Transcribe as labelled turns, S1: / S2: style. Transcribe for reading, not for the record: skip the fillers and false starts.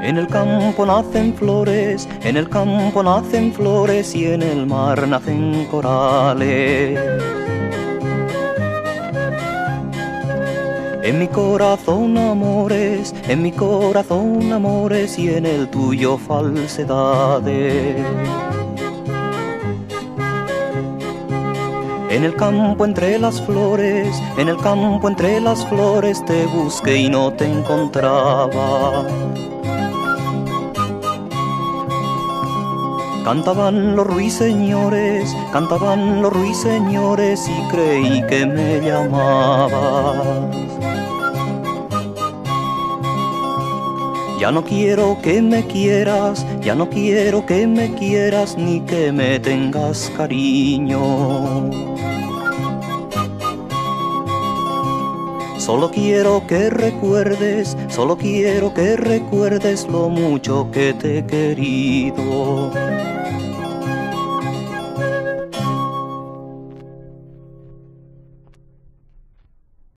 S1: En el campo nacen flores, en el campo nacen flores y en el mar nacen corales. En mi corazón amores, en mi corazón amores y en el tuyo falsedades. En el campo entre las flores, en el campo entre las flores te busqué y no te encontraba. Cantaban los ruiseñores, cantaban los ruiseñores y creí que me llamabas. Ya no quiero que me quieras, ya no quiero que me quieras ni que me tengas cariño. Solo quiero que recuerdes, solo quiero que recuerdes lo mucho que te he querido.